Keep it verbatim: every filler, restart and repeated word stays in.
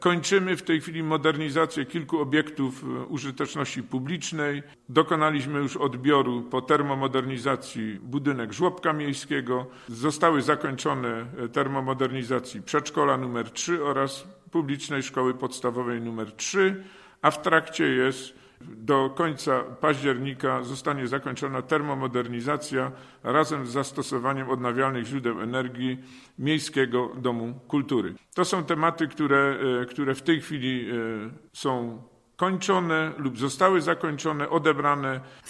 Kończymy w tej chwili modernizację kilku obiektów użyteczności publicznej. Dokonaliśmy już odbioru po termomodernizacji budynek żłobka miejskiego. Zostały zakończone termomodernizacji przedszkola numer trzy oraz publicznej szkoły podstawowej numer trzy, a w trakcie jest do końca października zostanie zakończona termomodernizacja razem z zastosowaniem odnawialnych źródeł energii Miejskiego Domu Kultury. To są tematy, które, które w tej chwili są kończone lub zostały zakończone, odebrane.